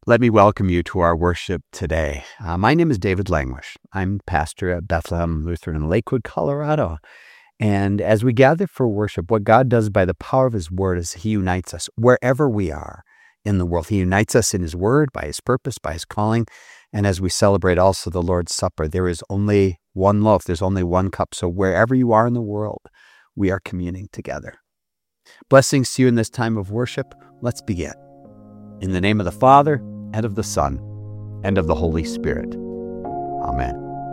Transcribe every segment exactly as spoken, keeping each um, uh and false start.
Let me welcome you to our worship today. Uh, my name is David Languish. I'm pastor at Bethlehem Lutheran in Lakewood, Colorado. And as we gather for worship, what God does by the power of His Word is He unites us wherever we are in the world. He unites us in His Word, by His purpose, by His calling. And as we celebrate also the Lord's Supper, there is only one loaf, there's only one cup. So wherever you are in the world, we are communing together. Blessings to you in this time of worship. Let's begin. In the name of the Father, and of the Son, and of the Holy Spirit. Amen.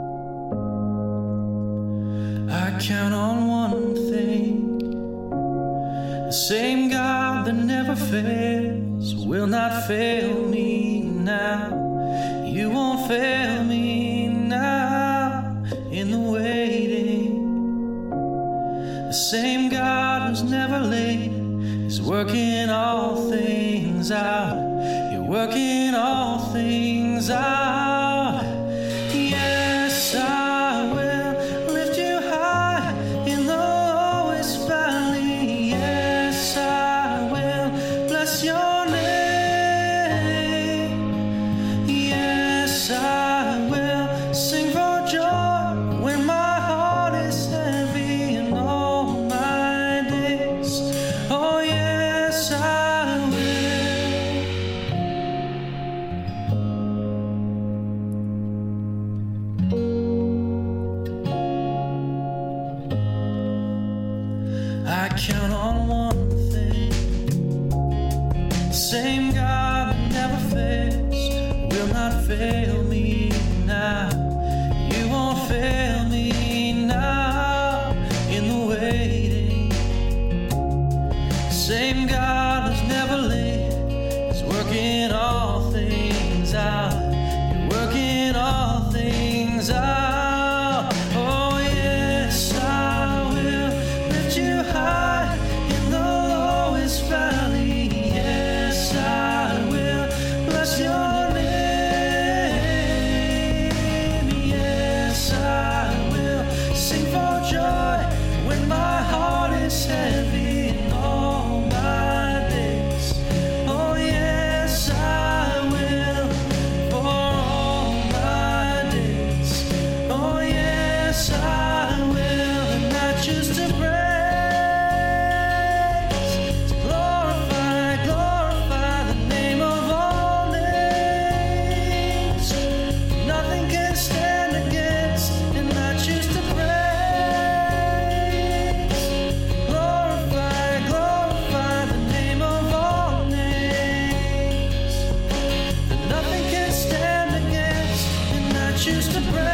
I count on one thing. The same God that never fails will not fail me now. You won't fail me now in the waiting. The same God who's never late is working all things out. You're working all things out. Yes, I will lift you high in the lowest valley. Yes, I will bless your name. Yes, I will sing for joy when my heart is heavy in all my days. Oh, yes, I will. I count on one thing. The same God that never fails will not fail me now. You won't fail me now in the waiting. Same God who's never late is working all things out. You're working all things out. Oh, yes, I will lift you high in the lowest valley. Yes, I will bless your name. Yes, I will sing for joy when my heart is heavy in all my days. Oh, yes, I will for all my days. Oh, yes, I will, and not just to praise, to glorify, glorify the name of all names. Nothing can stand against, and not just to praise, glorify, glorify the name of all names. Nothing can stand against, and not just to praise,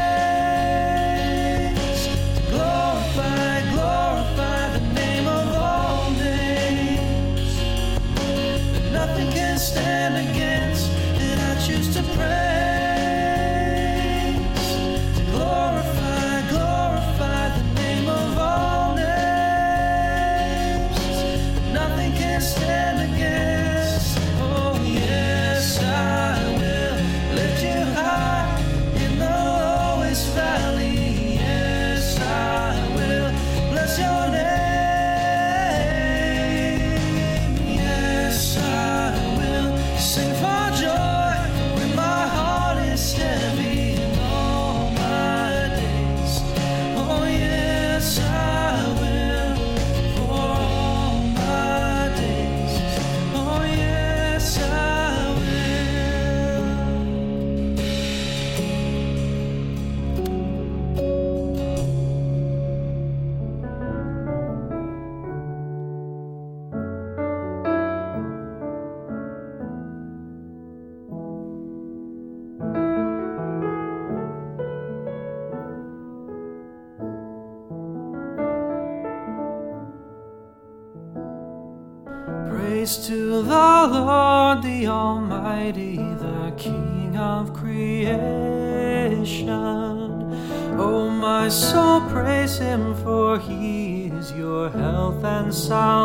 to glorify, glorify the name of all names. Nothing can stand against, and I choose to praise, to glorify, glorify the name of all names. Nothing can stand against. Oh, yes, I will lift you high in the lowest valley. Yes, I will bless your name. Yes, I will sing for joy when my heart is heavy in all my days. Oh, yes, I will for all my days. Oh, yes, I Praise to the Lord, the Almighty, the King of creation. Oh, my soul, praise Him, for He is your health and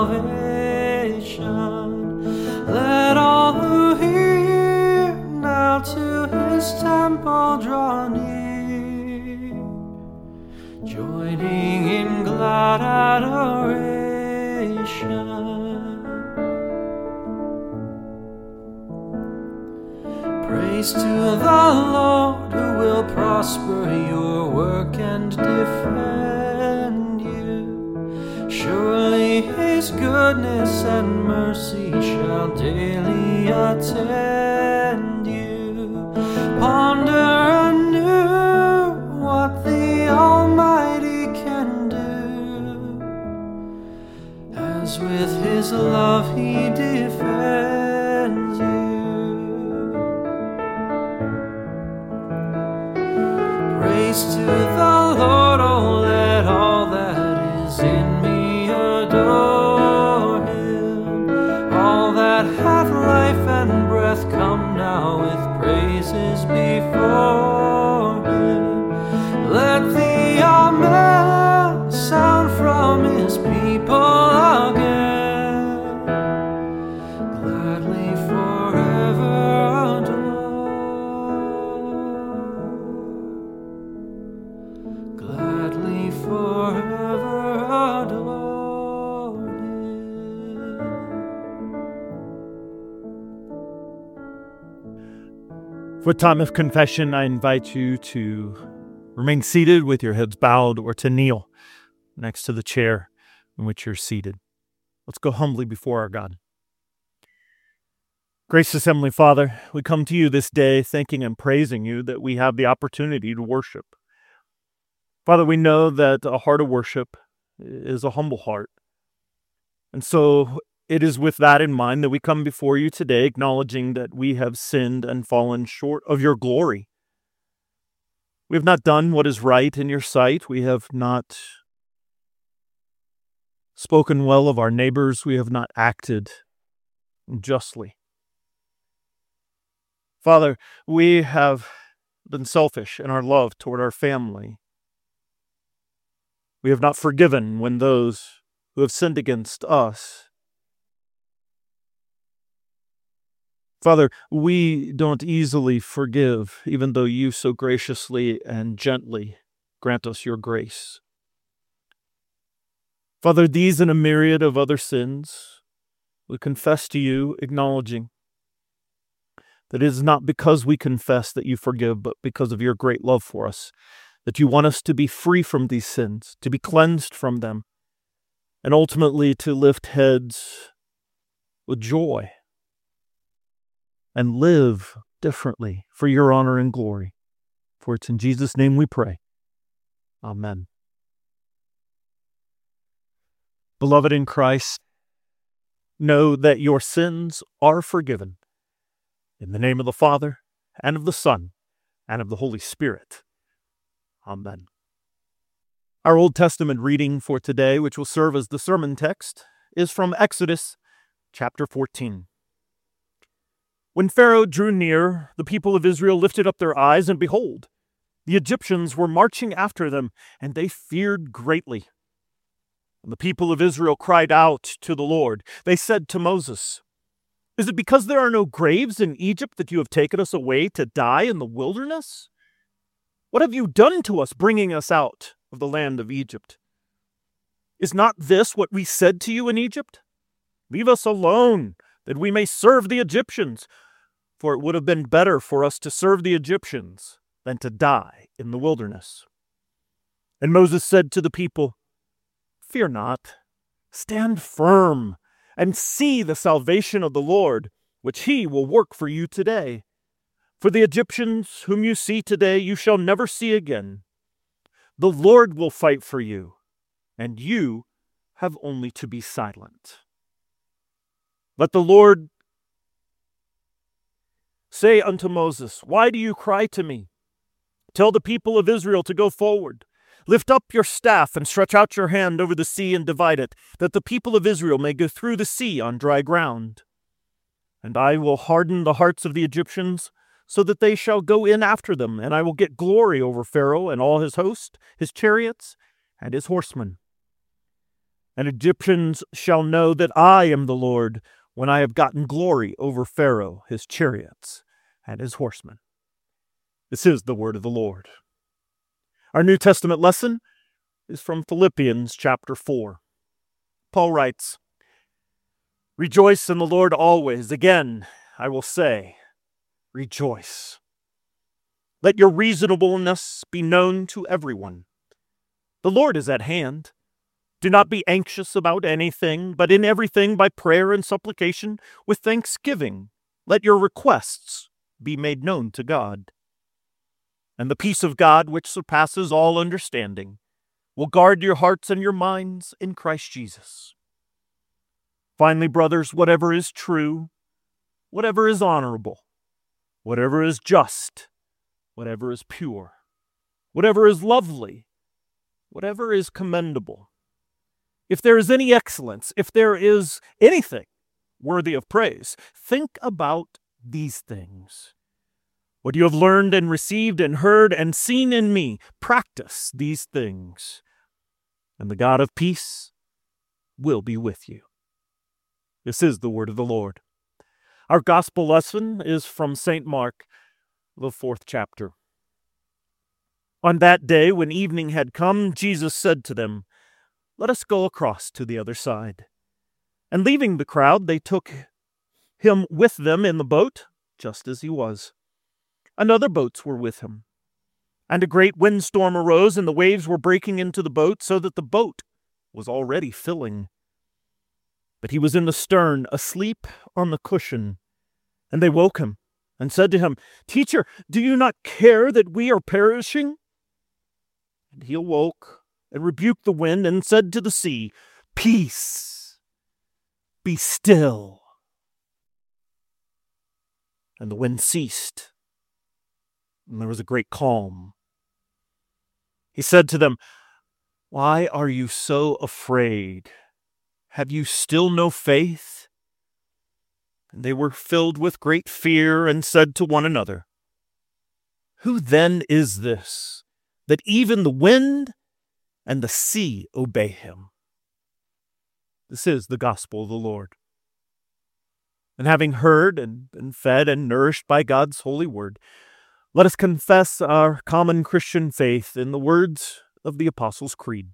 salvation. Let all who hear now to His temple draw near, joining in glad adoration. Praise to the Lord who will prosper your work and defend you. Surely his goodness and mercy shall daily attend you. Ponder anew what the Almighty can do, as with his love he defends you. Praise to the Lord, oh let all that is in me adore him. All that hath life and breath, come now with praises before him. Let the Amen sound from his people again, gladly forever adore, gladly forever adore him. For time of confession, I invite you to remain seated with your heads bowed or to kneel next to the chair in which you're seated. Let's go humbly before our God. Gracious Heavenly Father, we come to you this day thanking and praising you that we have the opportunity to worship. Father, we know that a heart of worship is a humble heart. And so it is with that in mind that we come before you today, acknowledging that we have sinned and fallen short of your glory. We have not done what is right in your sight. We have not spoken well of our neighbors. We have not acted justly. Father, we have been selfish in our love toward our family. We have not forgiven when those who have sinned against us. Father, we don't easily forgive, even though you so graciously and gently grant us your grace. Father, these and a myriad of other sins, we confess to you, acknowledging that it is not because we confess that you forgive, but because of your great love for us, that you want us to be free from these sins, to be cleansed from them, and ultimately to lift heads with joy and live differently for your honor and glory. For it's in Jesus' name we pray. Amen. Beloved in Christ, know that your sins are forgiven. In the name of the Father, and of the Son, and of the Holy Spirit. Amen. Our Old Testament reading for today, which will serve as the sermon text, is from Exodus chapter fourteen. When Pharaoh drew near, the people of Israel lifted up their eyes, and behold, the Egyptians were marching after them, and they feared greatly. And the people of Israel cried out to the Lord. They said to Moses, "Is it because there are no graves in Egypt that you have taken us away to die in the wilderness? What have you done to us, bringing us out of the land of Egypt? Is not this what we said to you in Egypt? Leave us alone, that we may serve the Egyptians. For it would have been better for us to serve the Egyptians than to die in the wilderness." And Moses said to the people, "Fear not, stand firm, and see the salvation of the Lord, which he will work for you today. For the Egyptians whom you see today, you shall never see again. The Lord will fight for you, and you have only to be silent. Let the Lord say unto Moses, Why do you cry to me? Tell the people of Israel to go forward. Lift up your staff and stretch out your hand over the sea and divide it, that the people of Israel may go through the sea on dry ground. And I will harden the hearts of the Egyptians, so that they shall go in after them, and I will get glory over Pharaoh and all his host, his chariots, and his horsemen. And Egyptians shall know that I am the Lord, when I have gotten glory over Pharaoh, his chariots, and his horsemen." This is the word of the Lord. Our New Testament lesson is from Philippians chapter four. Paul writes, "Rejoice in the Lord always. Again, I will say, rejoice. Let your reasonableness be known to everyone. The Lord is at hand. Do not be anxious about anything, but in everything by prayer and supplication with thanksgiving, let your requests be made known to God. And the peace of God, which surpasses all understanding, will guard your hearts and your minds in Christ Jesus. Finally, brothers, whatever is true, whatever is honorable, whatever is just, whatever is pure, whatever is lovely, whatever is commendable, if there is any excellence, if there is anything worthy of praise, think about these things. What you have learned and received and heard and seen in me, practice these things, and the God of peace will be with you. This is the word of the Lord. Our gospel lesson is from Saint Mark, the fourth chapter. On that day, when evening had come, Jesus said to them, "Let us go across to the other side." And leaving the crowd, they took him with them in the boat, just as he was. And other boats were with him. And a great windstorm arose, and the waves were breaking into the boat, so that the boat was already filling. But he was in the stern, asleep on the cushion. And they woke him, and said to him, "Teacher, do you not care that we are perishing?" And he awoke, and rebuked the wind, and said to the sea, "Peace, be still." And the wind ceased, and there was a great calm. He said to them, "Why are you so afraid? Have you still no faith?" And they were filled with great fear, and said to one another, "Who then is this, that even the wind and the sea obey him?" This is the gospel of the Lord. And having heard and been fed and nourished by God's holy word, let us confess our common Christian faith in the words of the Apostles' Creed.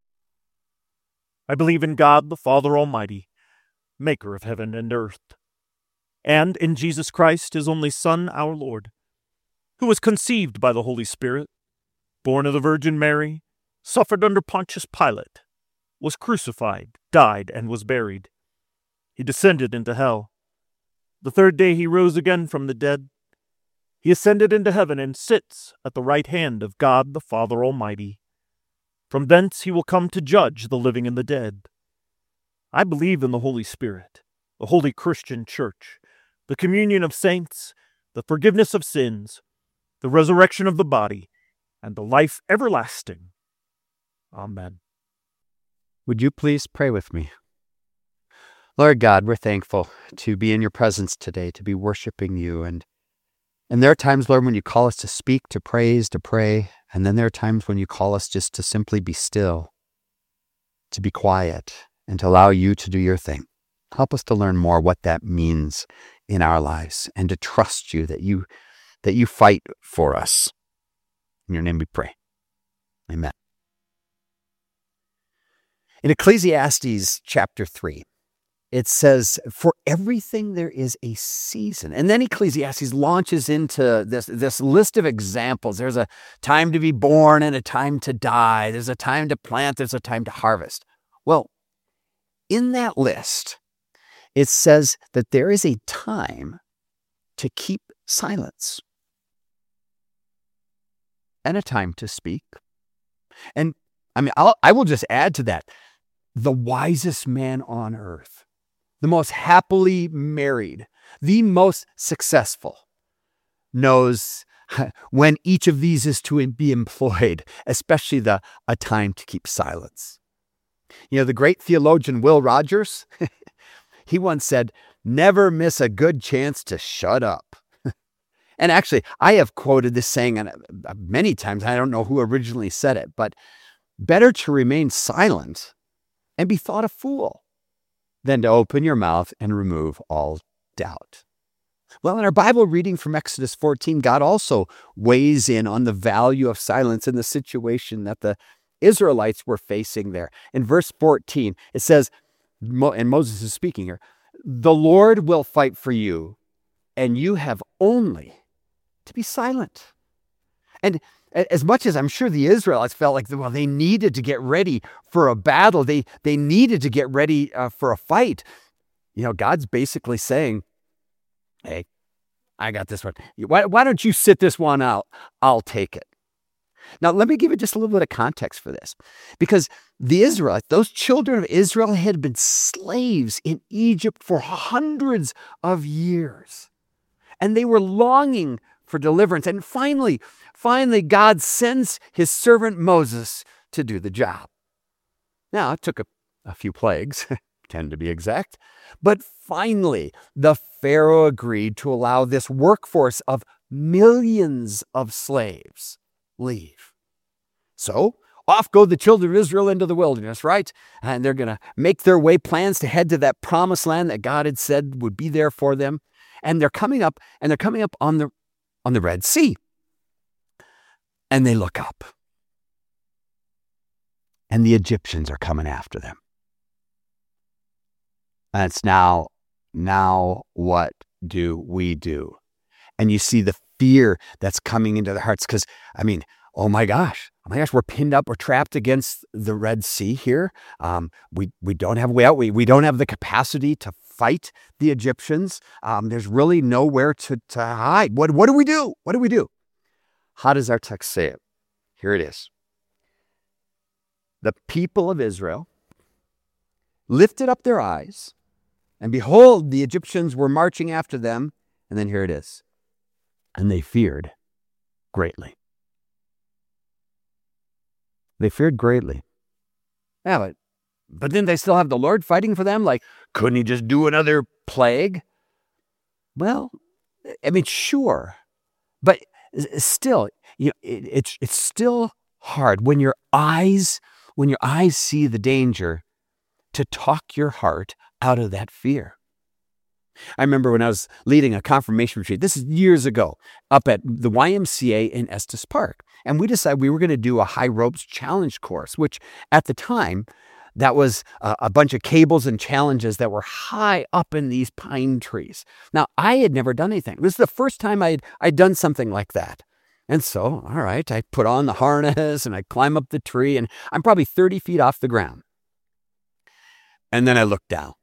I believe in God, the Father Almighty, maker of heaven and earth, and in Jesus Christ, his only Son, our Lord, who was conceived by the Holy Spirit, born of the Virgin Mary, suffered under Pontius Pilate, was crucified, died, and was buried. He descended into hell. The third day he rose again from the dead. He ascended into heaven and sits at the right hand of God the Father Almighty. From thence he will come to judge the living and the dead. I believe in the Holy Spirit, the holy Christian Church, the communion of saints, the forgiveness of sins, the resurrection of the body, and the life everlasting. Amen. Would you please pray with me? Lord God, we're thankful to be in your presence today, to be worshiping you. And, and there are times, Lord, when you call us to speak, to praise, to pray. And then there are times when you call us just to simply be still, to be quiet, and to allow you to do your thing. Help us to learn more what that means in our lives, and to trust you that you that you fight for us. In your name we pray. Amen. In Ecclesiastes chapter three, it says, "For everything there is a season." And then Ecclesiastes launches into this, this list of examples. There's a time to be born and a time to die. There's a time to plant. There's a time to harvest. Well, in that list, it says that there is a time to keep silence and a time to speak. And I mean, I'll, I will just add to that. The wisest man on earth, the most happily married, the most successful, knows when each of these is to be employed, especially the a time to keep silence. You know, the great theologian Will Rogers, he once said, "Never miss a good chance to shut up." And actually, I have quoted this saying many times. I don't know who originally said it, but better to remain silent and be thought a fool than to open your mouth and remove all doubt. Well, in our Bible reading from Exodus fourteen, God also weighs in on the value of silence in the situation that the Israelites were facing there. In verse fourteen, it says, and Moses is speaking here, "The Lord will fight for you, and you have only to be silent. And as much as I'm sure the Israelites felt like, well, they needed to get ready for a battle, they, they needed to get ready uh, for a fight, you know, God's basically saying, hey, I got this one. Why, why don't you sit this one out? I'll take it. Now, let me give you just a little bit of context for this. Because the Israelites, those children of Israel had been slaves in Egypt for hundreds of years. And they were longing for deliverance. And finally, finally, God sends his servant Moses to do the job. Now, it took a, a few plagues, ten to be exact. But finally, the Pharaoh agreed to allow this workforce of millions of slaves leave. So off go the children of Israel into the wilderness, right? And they're going to make their way, plans to head to that promised land that God had said would be there for them. And they're coming up, and they're coming up on the on the Red Sea. And they look up. And the Egyptians are coming after them. That's now, now what do we do? And you see the fear that's coming into their hearts because, I mean, oh my gosh, oh my gosh, we're pinned up, we're trapped against the Red Sea here. Um, we we don't have a way out. We, we don't have the capacity to fight the Egyptians. Um, there's really nowhere to, to hide. What, what do we do? What do we do? How does our text say it? Here it is. The people of Israel lifted up their eyes, and behold, the Egyptians were marching after them. And then here it is. And they feared greatly. They feared greatly. Yeah, but, but then they still have the Lord fighting for them? Like, couldn't he just do another plague? Well, I mean, sure. But still, you know, it, it's it's still hard when your eyes, when your eyes see the danger, to talk your heart out of that fear. I remember when I was leading a confirmation retreat, this is years ago, up at the Y M C A in Estes Park. And we decided we were going to do a high ropes challenge course, which at the time, that was a, a bunch of cables and challenges that were high up in these pine trees. Now, I had never done anything. This is the first time I'd, I'd done something like that. And so, all right, I put on the harness and I climb up the tree and I'm probably thirty feet off the ground. And then I look down.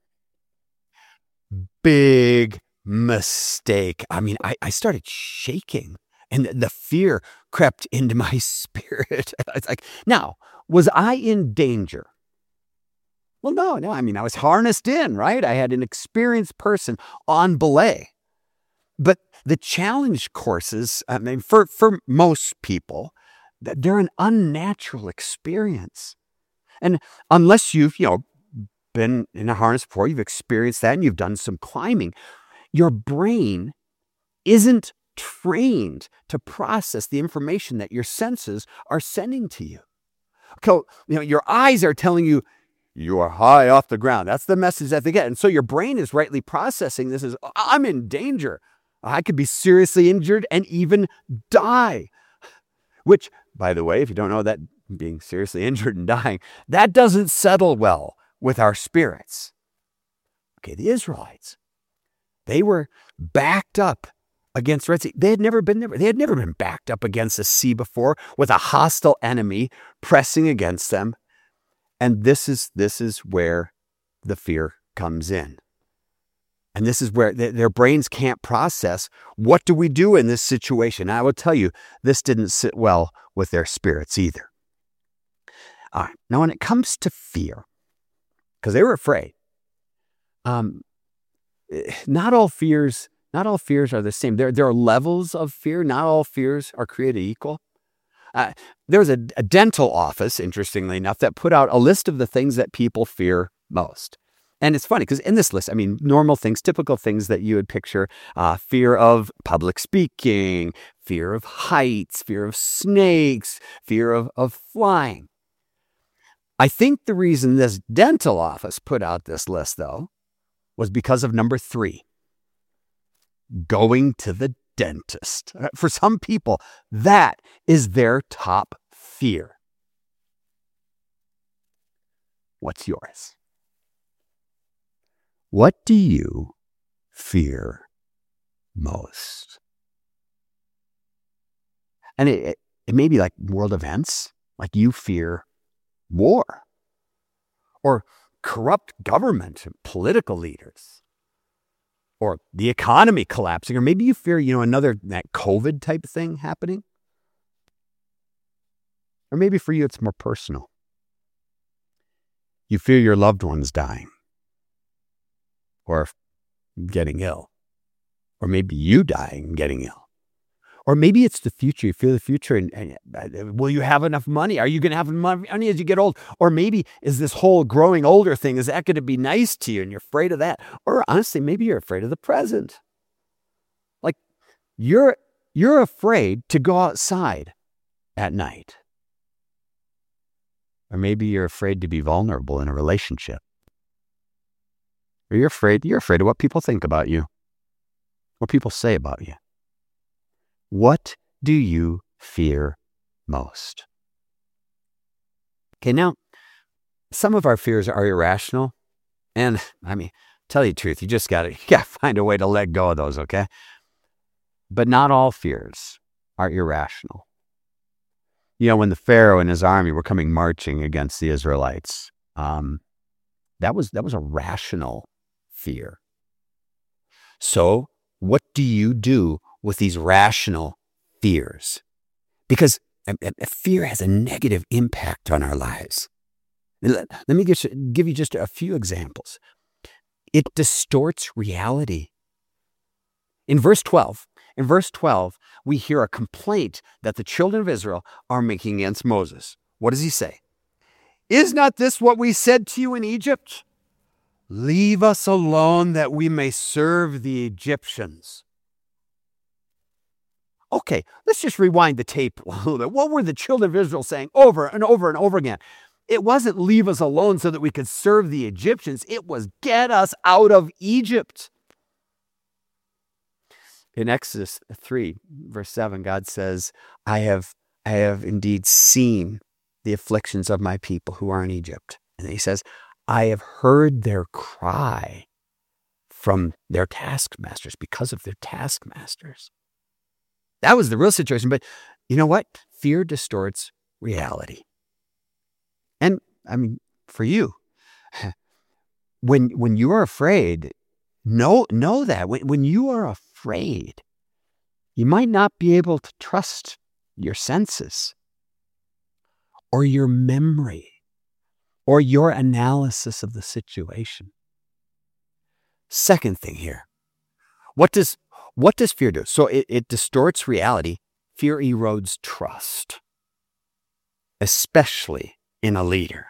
Big mistake. I mean, I, I started shaking and the, the fear crept into my spirit. It's like, now, was I in danger? Well, no, no. I mean, I was harnessed in, right? I had an experienced person on belay. But the challenge courses, I mean, for, for most people, they're an unnatural experience. And unless you've, you know, been in a harness before, you've experienced that and you've done some climbing, your brain isn't trained to process the information that your senses are sending to you. So, you know, your eyes are telling you, you are high off the ground. That's the message that they get. And so your brain is rightly processing this as, I'm in danger. I could be seriously injured and even die. Which, by the way, if you don't know that being seriously injured and dying, that doesn't settle well with our spirits. Okay, the Israelites, they were backed up against Red Sea. They had never been there. They had never been backed up against a sea before with a hostile enemy pressing against them. And this is this is where the fear comes in. And this is where th- their brains can't process, what do we do in this situation? And I will tell you, this didn't sit well with their spirits either. All right, now when it comes to fear, because they were afraid, um, not all fears, not all fears are the same. There, there are levels of fear. Not all fears are created equal. Uh, there was a, a dental office, interestingly enough, that put out a list of the things that people fear most. And it's funny because in this list, I mean, normal things, typical things that you would picture, uh, fear of public speaking, fear of heights, fear of snakes, fear of, of flying. I think the reason this dental office put out this list, though, was because of number three, going to the dentist. For some people, that is their top fear. What's yours? What do you fear most. And it, it, it may be like world events, like you fear war or corrupt government and political leaders or the economy collapsing, or maybe you fear, you know, another that COVID type thing happening. Or maybe for you, it's more personal. You fear your loved ones dying or getting ill, or maybe you dying and getting ill. Or maybe it's the future. You fear the future. And, and will you have enough money? Are you going to have enough money as you get old? Or maybe is this whole growing older thing, is that going to be nice to you and you're afraid of that? Or honestly, maybe you're afraid of the present. Like you're, you're afraid to go outside at night. Or maybe you're afraid to be vulnerable in a relationship. Or you're afraid, you're afraid of what people think about you, what people say about you. What do you fear most? Okay, now, some of our fears are irrational. And, I mean, tell you the truth, you just got to you got to find a way to let go of those, okay? But not all fears are irrational. You know, when the Pharaoh and his army were coming marching against the Israelites, um, that was that was a rational fear. So, what do you do with these rational fears? Because a, a fear has a negative impact on our lives. Let, let me give, give you just a few examples. It distorts reality. In verse twelve, in verse twelve, we hear a complaint that the children of Israel are making against Moses. What does he say? Is not this what we said to you in Egypt? Leave us alone that we may serve the Egyptians. Okay, let's just rewind the tape a little bit. What were the children of Israel saying over and over and over again? It wasn't leave us alone so that we could serve the Egyptians. It was get us out of Egypt. In Exodus three, verse seven, God says, I have, I have indeed seen the afflictions of my people who are in Egypt. And he says, I have heard their cry from their taskmasters because of their taskmasters. That was the real situation. But you know what? Fear distorts reality. And I mean, for you, when when you are afraid, know, know that. When, when you are afraid, you might not be able to trust your senses or your memory or your analysis of the situation. Second thing here, what does What does fear do? So it, it distorts reality. Fear erodes trust, especially in a leader.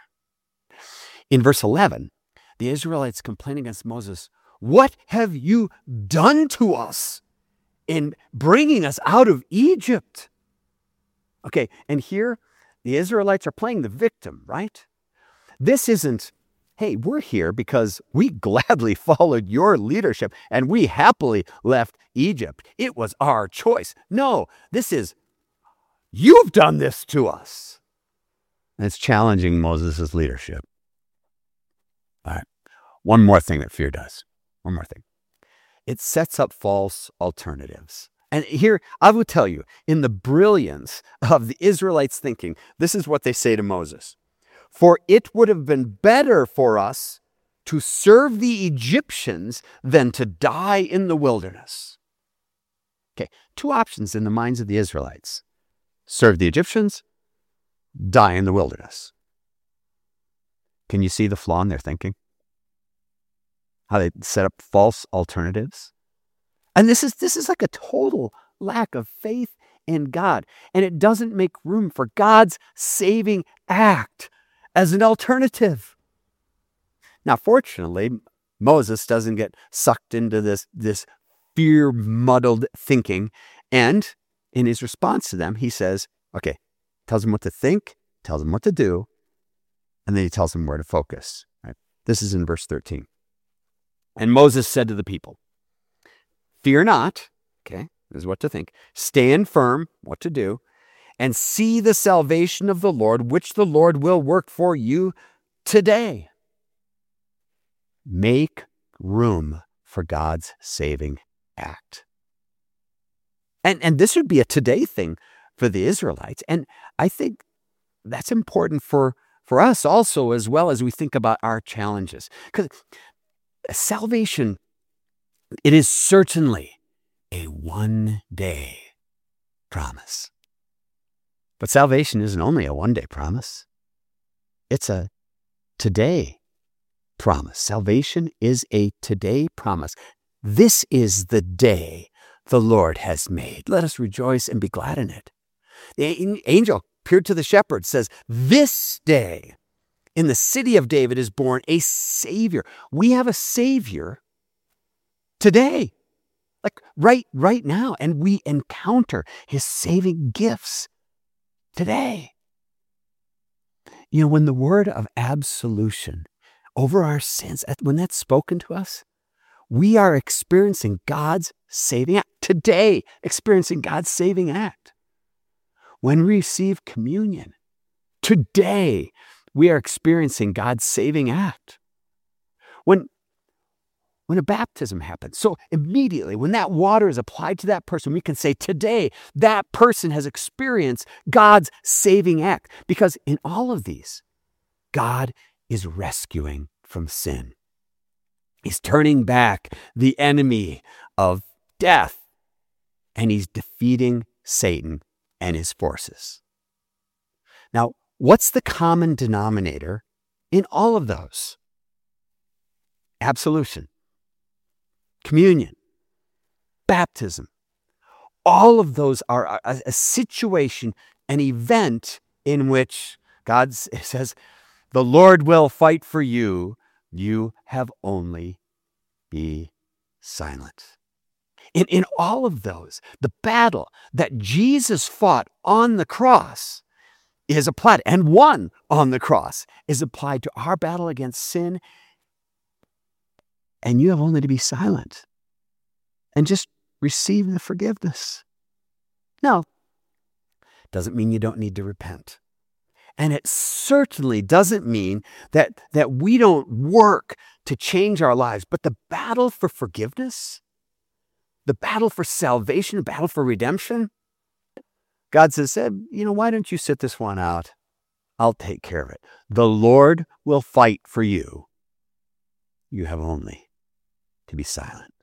In verse eleven, the Israelites complain against Moses. What have you done to us in bringing us out of Egypt? Okay, and here the Israelites are playing the victim, right? This isn't, hey, we're here because we gladly followed your leadership and we happily left Egypt. It was our choice. No, this is, you've done this to us. And it's challenging Moses' leadership. All right. One more thing that fear does. One more thing. It sets up false alternatives. And here, I will tell you, in the brilliance of the Israelites' thinking, this is what they say to Moses. For it would have been better for us to serve the Egyptians than to die in the wilderness. Okay, two options in the minds of the Israelites. Serve the Egyptians, die in the wilderness. Can you see the flaw in their thinking? How they set up false alternatives? And this is this is like a total lack of faith in God. And it doesn't make room for God's saving act as an alternative. Now, fortunately, Moses doesn't get sucked into this, this fear-muddled thinking. And in his response to them, he says, okay, tells them what to think, tells them what to do, and then he tells them where to focus. Right? This is in verse thirteen. And Moses said to the people, fear not, okay, this is what to think, stand firm, what to do, and see the salvation of the Lord, which the Lord will work for you today. Make room for God's saving act. And, and this would be a today thing for the Israelites. And I think that's important for, for us also, as well as we think about our challenges. Because salvation, it is certainly a one-day promise. But salvation isn't only a one-day promise. It's a today promise. Salvation is a today promise. This is the day the Lord has made. Let us rejoice and be glad in it. The angel appeared to the shepherds, says, this day in the city of David is born a Savior. We have a Savior today, like right, right now. And we encounter his saving gifts today. You know, when the word of absolution over our sins, when that's spoken to us, we are experiencing God's saving act. Today, experiencing God's saving act. When we receive communion, today, we are experiencing God's saving act. When, when a baptism happens, so immediately when that water is applied to that person, we can say today, that person has experienced God's saving act. Because in all of these, God is rescuing from sin. He's turning back the enemy of death, and he's defeating Satan and his forces. Now, what's the common denominator in all of those? Absolution, communion, baptism. All of those are a, a situation, an event in which God says, the Lord will fight for you. You have only be silent. In, in all of those, the battle that Jesus fought on the cross is applied, and won on the cross, is applied to our battle against sin. And you have only to be silent and just receive the forgiveness. Now, doesn't mean you don't need to repent. And it certainly doesn't mean that, that we don't work to change our lives. But the battle for forgiveness, the battle for salvation, the battle for redemption, God says, you know, why don't you sit this one out? I'll take care of it. The Lord will fight for you. You have only to be silent.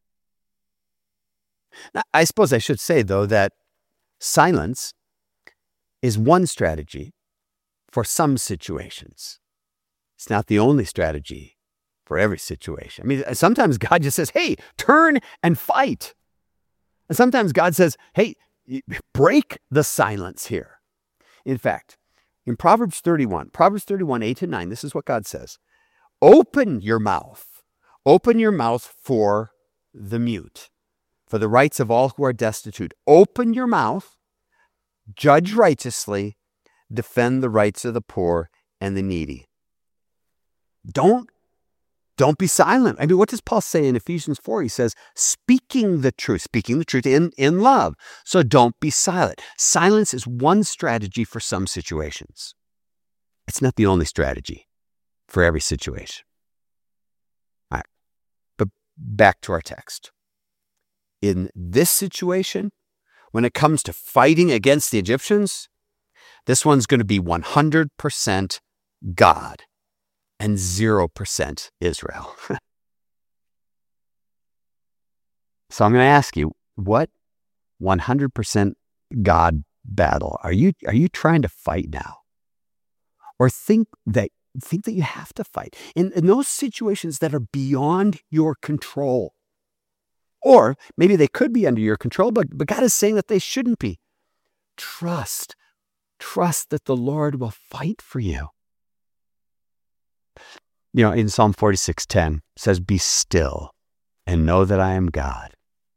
Now, I suppose I should say, though, that silence is one strategy for some situations. It's not the only strategy for every situation. I mean, sometimes God just says, hey, turn and fight. And sometimes God says, hey, break the silence here. In fact, in Proverbs thirty-one, Proverbs thirty-one, eight to nine, this is what God says. Open your mouth. Open your mouth for the mute, for the rights of all who are destitute. Open your mouth, judge righteously, defend the rights of the poor and the needy. Don't, don't be silent. I mean, what does Paul say in Ephesians four? He says, speaking the truth, speaking the truth in, in love. So don't be silent. Silence is one strategy for some situations. It's not the only strategy for every situation. All right, but back to our text. In this situation, when it comes to fighting against the Egyptians, this one's going to be one hundred percent God and zero percent Israel. So I'm going to ask you, what one hundred percent God battle are you are you trying to fight now? Or think that think that you have to fight in, in those situations that are beyond your control? Or maybe they could be under your control, but, but God is saying that they shouldn't be. Trust. Trust that the Lord will fight for you. You know, in Psalm forty-six ten, it says, be still and know that I am God.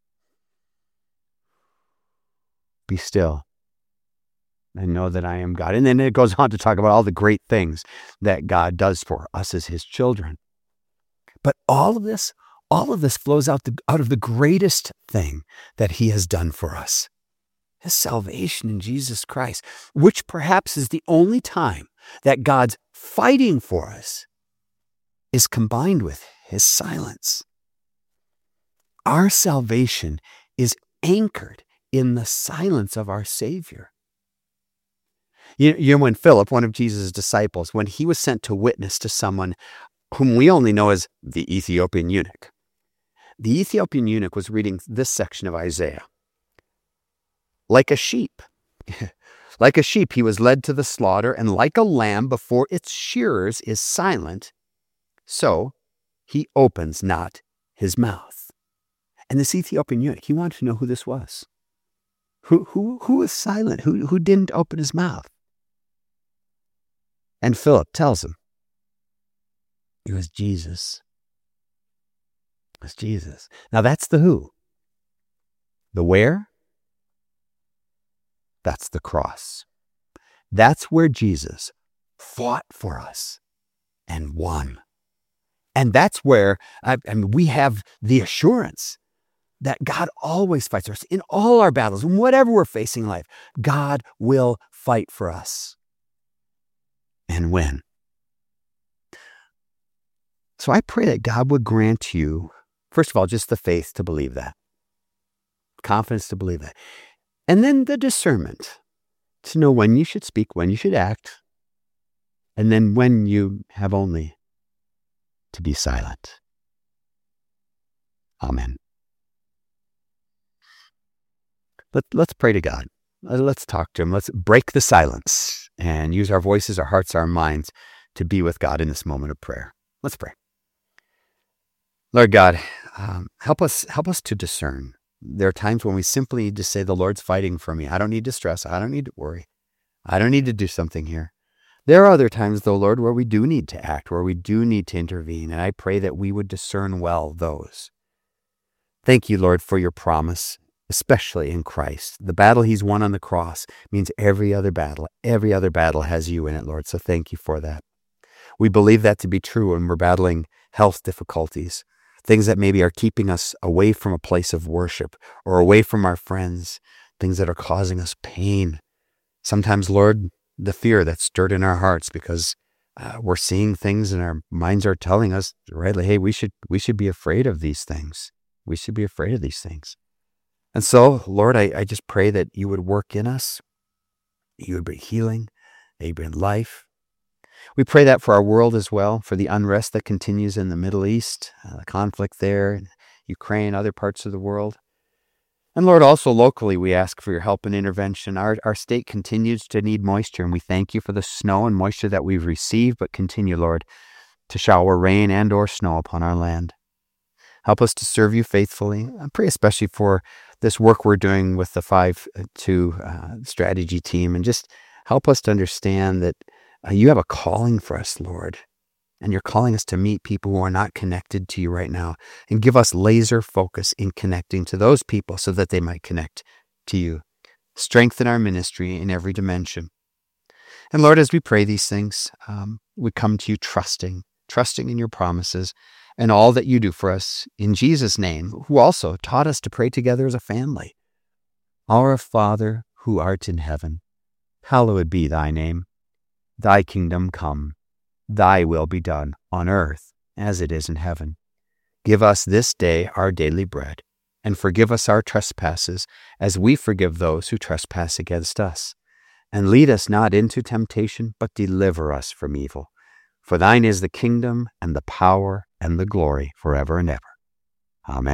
Be still and know that I am God. And then it goes on to talk about all the great things that God does for us as his children. But all of this, all of this flows out, the, out of the greatest thing that he has done for us. His salvation in Jesus Christ, which perhaps is the only time that God's fighting for us is combined with his silence. Our salvation is anchored in the silence of our Savior. You, you know, when Philip, one of Jesus' disciples, when he was sent to witness to someone whom we only know as the Ethiopian eunuch, the Ethiopian eunuch was reading this section of Isaiah. Like a sheep, like a sheep, he was led to the slaughter, and like a lamb before its shearers is silent, so he opens not his mouth. And this Ethiopian eunuch, he wanted to know who this was. Who, who, who was silent? Who, who didn't open his mouth? And Philip tells him, it was Jesus. It was Jesus. Now that's the who. The where? That's the cross. That's where Jesus fought for us and won. And that's where I, I mean, we have the assurance that God always fights for us in all our battles, and whatever we're facing in life, God will fight for us and win. So I pray that God would grant you, first of all, just the faith to believe that, confidence to believe that, and then the discernment to know when you should speak, when you should act, and then when you have only to be silent. Amen. Let, let's pray to God. Let's talk to Him. Let's break the silence and use our voices, our hearts, our minds to be with God in this moment of prayer. Let's pray. Lord God, um, help us, help us to discern. There are times when we simply need to say, the Lord's fighting for me. I don't need to stress. I don't need to worry. I don't need to do something here. There are other times, though, Lord, where we do need to act, where we do need to intervene, and I pray that we would discern well those. Thank you, Lord, for your promise, especially in Christ. The battle He's won on the cross means every other battle, every other battle has you in it, Lord, so thank you for that. We believe that to be true when we're battling health difficulties, things that maybe are keeping us away from a place of worship or away from our friends, things that are causing us pain. Sometimes, Lord, the fear that's stirred in our hearts because uh, we're seeing things and our minds are telling us, rightly, hey, we should we should be afraid of these things. We should be afraid of these things. And so, Lord, I, I just pray that you would work in us, that you would bring healing, that you would bring life. We pray that for our world as well, for the unrest that continues in the Middle East, uh, the conflict there, in Ukraine, other parts of the world. And Lord, also locally, we ask for your help and intervention. Our, our state continues to need moisture, and we thank you for the snow and moisture that we've received, but continue, Lord, to shower rain and or snow upon our land. Help us to serve you faithfully. I pray especially for this work we're doing with the five two uh, strategy team, and just help us to understand that uh, you have a calling for us, Lord, and you're calling us to meet people who are not connected to you right now, and give us laser focus in connecting to those people so that they might connect to you. Strengthen our ministry in every dimension. And Lord, as we pray these things, um, we come to you trusting, trusting in your promises and all that you do for us in Jesus' name, who also taught us to pray together as a family. Our Father, who art in heaven, hallowed be thy name. Thy kingdom come. Thy will be done on earth as it is in heaven. Give us this day our daily bread, and forgive us our trespasses as we forgive those who trespass against us. And lead us not into temptation, but deliver us from evil. For thine is the kingdom and the power and the glory forever and ever. Amen.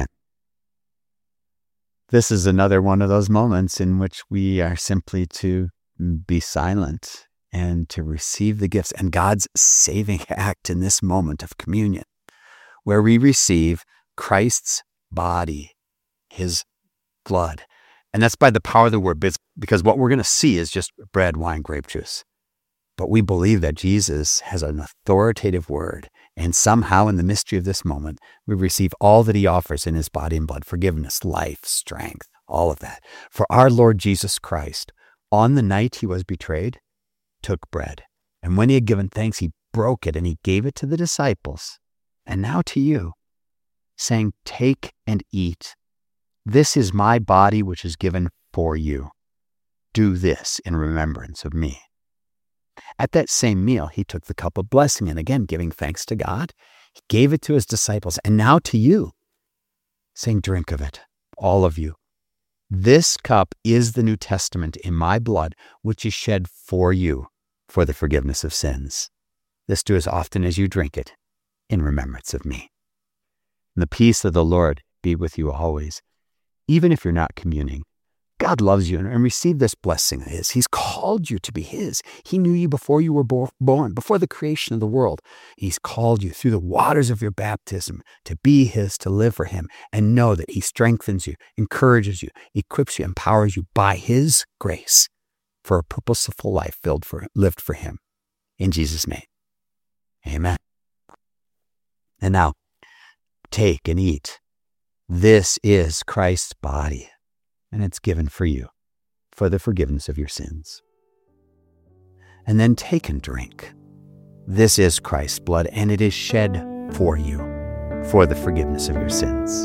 This is another one of those moments in which we are simply to be silent and to receive the gifts and God's saving act in this moment of communion, where we receive Christ's body, his blood. And that's by the power of the word, because what we're going to see is just bread, wine, grape juice. But we believe that Jesus has an authoritative word, and somehow in the mystery of this moment, we receive all that he offers in his body and blood, forgiveness, life, strength, all of that. For our Lord Jesus Christ, on the night he was betrayed, took bread. And when he had given thanks, he broke it and he gave it to the disciples, and now to you, saying, "Take and eat. This is my body which is given for you. Do this in remembrance of me." At that same meal, he took the cup of blessing, and again, giving thanks to God, he gave it to his disciples, and now to you, saying, "Drink of it, all of you. This cup is the New Testament in my blood, which is shed for you for the forgiveness of sins. This do as often as you drink it in remembrance of me. And the peace of the Lord be with you always. Even if you're not communing, God loves you, and receive this blessing of his. He's called you to be his. He knew you before you were born, before the creation of the world. He's called you through the waters of your baptism to be his, to live for him, and know that he strengthens you, encourages you, equips you, empowers you by his grace for a purposeful life filled for, lived for him. In Jesus' name, amen. And now, take and eat. This is Christ's body, and it's given for you for the forgiveness of your sins. And then take and drink. This is Christ's blood, and it is shed for you for the forgiveness of your sins.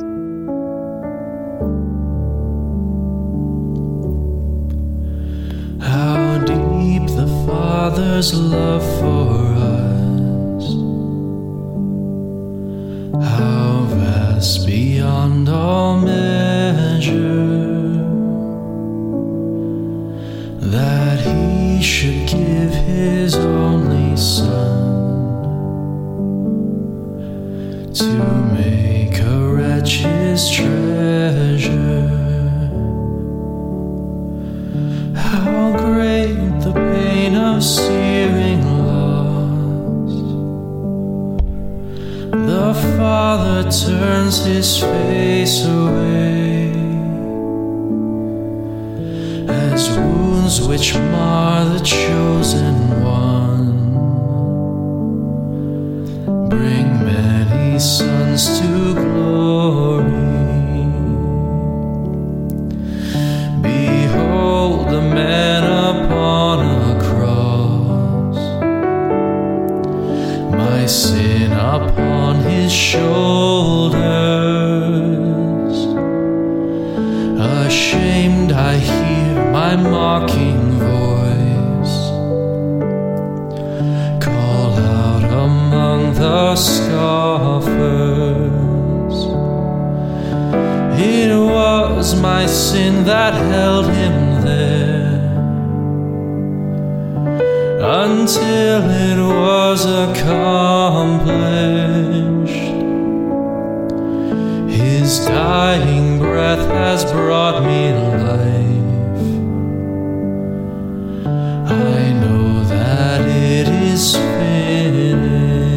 How deep the Father's love for us, how vast beyond all measure, that he should give his only Son to make a wretch his treasure. How great the pain of searing loss! The Father turns his face away, as wounds which mar the chosen one bring many sons to glory. Behold the man upon a cross, my sin upon his shoulders. Ashamed I hear my mocking voice call out among the scoffers. It was my sin that held him there, until it was accomplished. His dying breath has brought me life. I know that it is finished.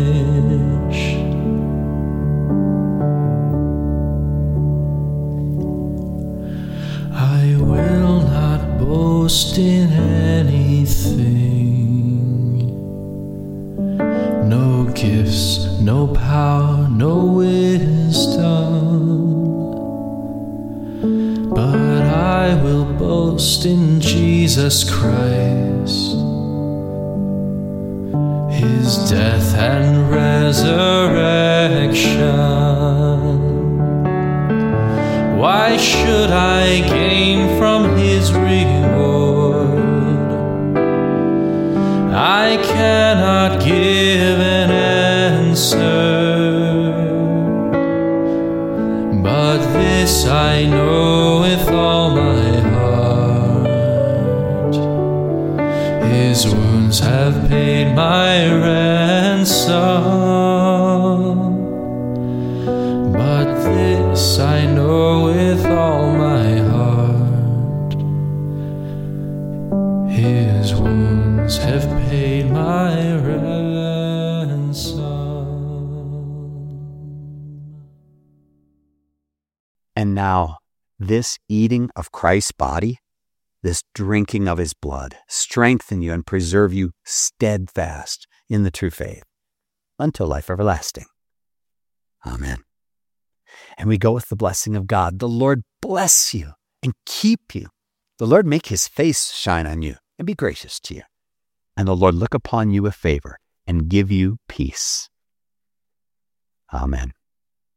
I will not boast in anything, no gifts, no power, no wisdom, but I will boast in Jesus Christ, his death and resurrection. Why should I gain from his reward? I cannot give an answer, but this I know with all my heart: his wounds have paid my ransom. But this I know with all my heart: his wounds have paid my ransom. And now, this eating of Christ's body, this drinking of his blood, strengthen you and preserve you steadfast in the true faith until life everlasting. Amen. And we go with the blessing of God. The Lord bless you and keep you. The Lord make his face shine on you and be gracious to you. And the Lord look upon you with favor and give you peace. Amen.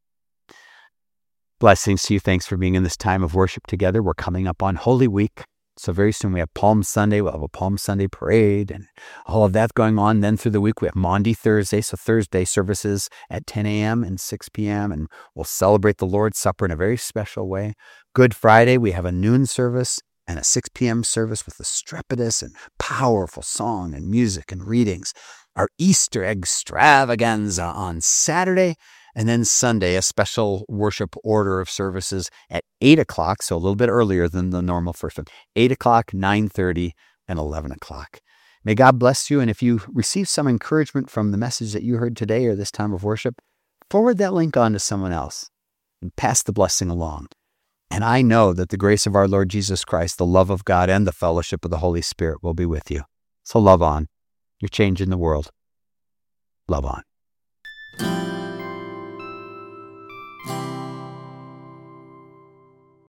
Blessings to you. Thanks for being in this time of worship together. We're coming up on Holy Week. So very soon we have Palm Sunday. We'll have a Palm Sunday parade and all of that going on. Then through the week we have Maundy Thursday. So Thursday services at ten a.m. and six p.m. and we'll celebrate the Lord's Supper in a very special way. Good Friday we have a noon service and a six p.m. service with a strepitus and powerful song and music and readings. Our Easter extravaganza on Saturday. And then Sunday, a special worship order of services at eight o'clock, so a little bit earlier than the normal first one. eight o'clock, nine thirty, and eleven o'clock. May God bless you. And if you receive some encouragement from the message that you heard today or this time of worship, forward that link on to someone else and pass the blessing along. And I know that the grace of our Lord Jesus Christ, the love of God, and the fellowship of the Holy Spirit will be with you. So love on. You're changing the world. Love on.